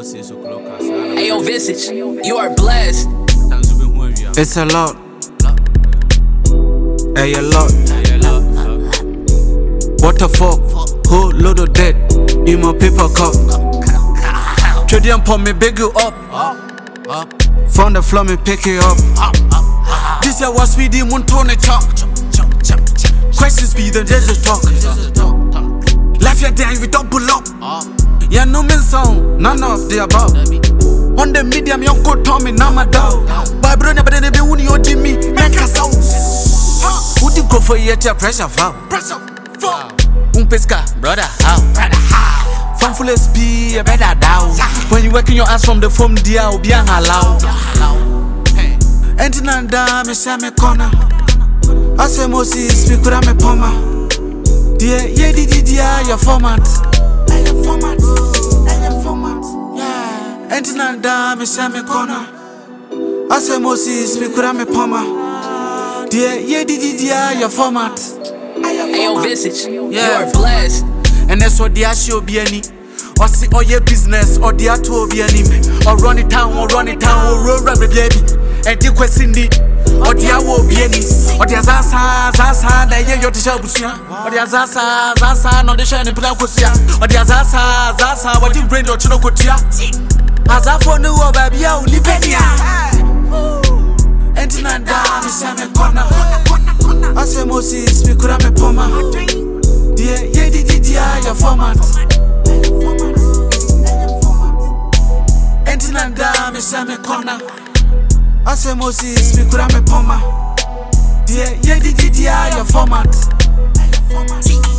Ayo, Visage, you are blessed. It's a lot. Hey, a lot. What the fuck? Whole load of dead in my paper cup. Trading for me, beg you up. From the floor, me pick it up. This year was speedy, moon tone chalk. Questions be the just talk. Life your day, we double up. Yeah, no mean sound, none of the above. On the medium, young coat Tommy, now my dog. By brother, but then they be uni or Jimmy, make a sound. Who did go for yet your pressure foul? Pesca, brother, how? From full SP, a better down. When you working your ass from the foam, dear, will be allowed. Entin and dame, Sammy corner. I say, Moses, speak with me, Poma. Dear, yeah, dear, your format. Entin and dame, Sammy corner. I say, Moses, speak with me, Poma. Dear, yeah, dear, your format. Ayo, Visage, you are blessed. And that's what the show be any. Or see all your business, or the art will be any. Or run it down, or roll rabbit baby. And the question the or the will be any. Or the Zaza, that yeah, you're the Shabusia. Or the Zaza, no the shining Pinacosia. Or the Zaza, what you bring your Chinocotia. As I for new baby, only Penia. And Tinanda, Miss Sammy Corner. I say Moses, speak with me, Poma. Dear, yeah, dear, your format. Entin and dame, Miss Sammy Corner. I say Moses, speak with me, Poma. Dear, yeah, dear, your format.